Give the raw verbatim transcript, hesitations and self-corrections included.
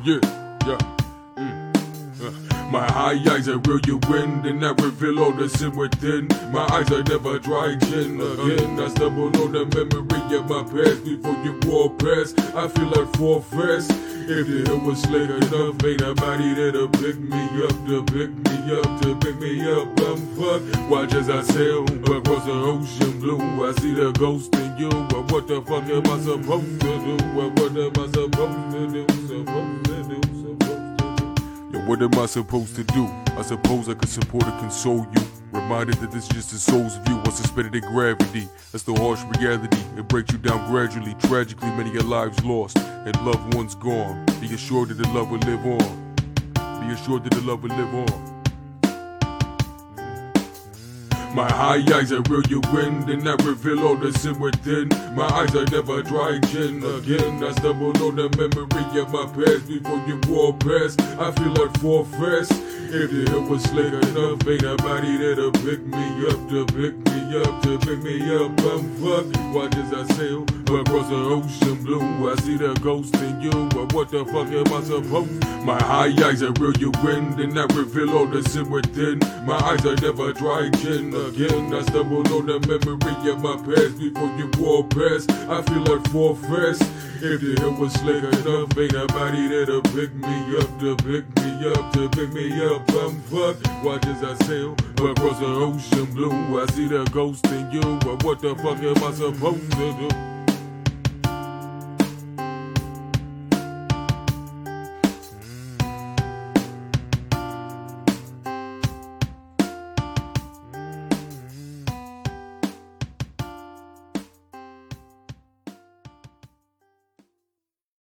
Yeah, yeah. Mm. Uh. My high eyes are real, you win, and I reveal all the sin within. My eyes are never dry gin again. I stumble on the memory of my past before you walk past. I feel like four fast. If the hill was slick enough, ain't nobody there to pick me up, to pick me up, to pick me up. I'm fucked. Watch as I sail across the ocean blue. I see the ghost in you. But what the fuck am I supposed to do? What, what am I supposed to do? Supposed to do? Supposed to do? Yo, what am I supposed to do? I suppose I could support and console you. Reminded that this is just a soul's view, or suspended in gravity. That's the harsh reality. It breaks you down gradually. Tragically, many are lives lost and loved ones gone. Be assured that the love will live on. Be assured that the love will live on. My high eyes are real, you win, and I reveal all the sin within. My eyes are never dry gin again. I stumble on the memory of my past before you walk past. I feel like four fast. If the hill was slick enough, ain't nobody there to pick me up, to pick me up, to pick me up. I'm fucked. Watch as I sail across the ocean blue. I see the ghost in you, but what the fuck am I supposed? My high eyes are real, you win, and I reveal all the sin within. My eyes are never dry gin again. I stumble on the memory of my past before you walk past. I feel like four fast. If the hill was slick enough, ain't nobody there to pick me up, to pick me up, to pick me up. I'm fucked. Watch as I sail across the ocean blue. I see the ghost in you, but what the fuck am I supposed to do?